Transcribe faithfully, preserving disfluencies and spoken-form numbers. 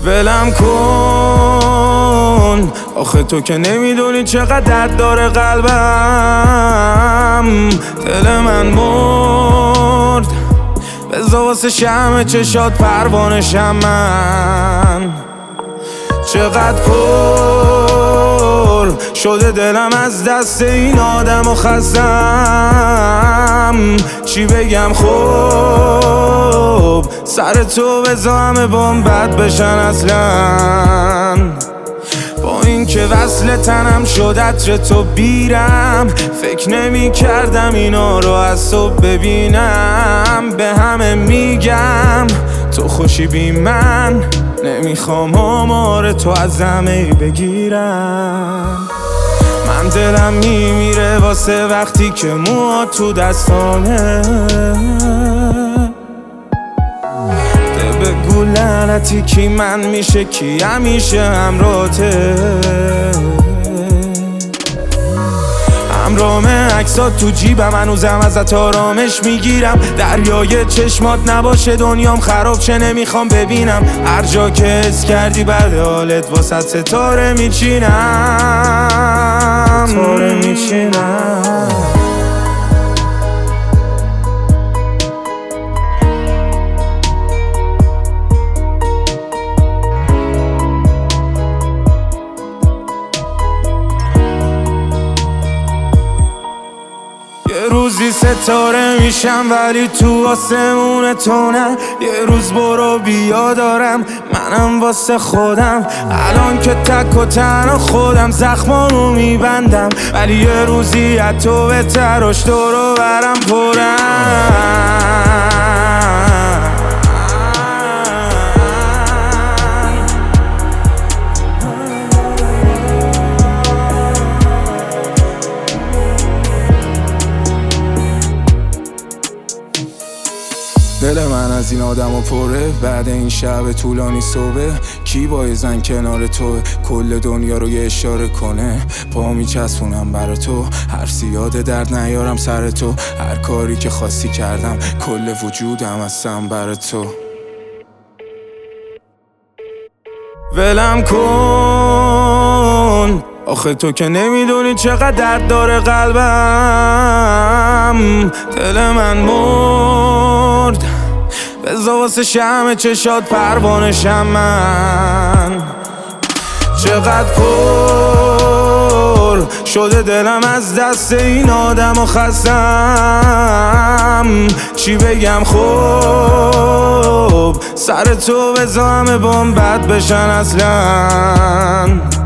ولم کن، آخه تو که نمیدونی چقدر درد داره قلبم. دل من مرد، بذار واسه شمع چشات پروانه شم من. چقدر پر شده دلم از دست این آدم و خستم. چی بگم خوب سر تو بذار همه بام بد بشن اصلا. با این که وصل تنم شد عطر تو بیرم، فکر نمی کردم اینا رو از تو ببینم. به همه میگم تو خوشی بی من، نمیخوام آمار تو از همه بگیرم. من دلم میمیره واسه وقتی که موها تو دستانه. ده بگو لعنتی کی من میشه، کی همیشه همراته. همرام عکسات تو جیبم، هنوزم ازت آرامش میگیرم. دریای چشمات نباشه دنیام خراب شه، نمیخوام ببینم. هر جا که حس کردی بعد حالت واسه ستاره میچینم، ستاره میچینم. یه روزی ستاره میشم ولی تو آسمون تو نه. یه روز برو بیا دارم منم واسه خودم. الان که تک و تنها خودم زخمامو میبندم، ولی یه روزی از تو بهتراش دورو برم پرم. دل من از این آدم و پره، بعد این شب طولانی صبح. کی بایزن کنار تو کل دنیا رو یه اشاره کنه. پا میچسبونم برا تو، هر یاد درد نیارم سر تو. هر کاری که خواستی کردم، کل وجودم هستم برا تو. ولم کن، آخه تو که نمیدونی چقدر درد داره قلبم. دل من مرد، بذار واسه شمع چشات پروانه شم من. چقدر پر شده دلم از دست این آدم و خستم. چی بگم خوب سر تو بذار همه بام بد بشن اصلا.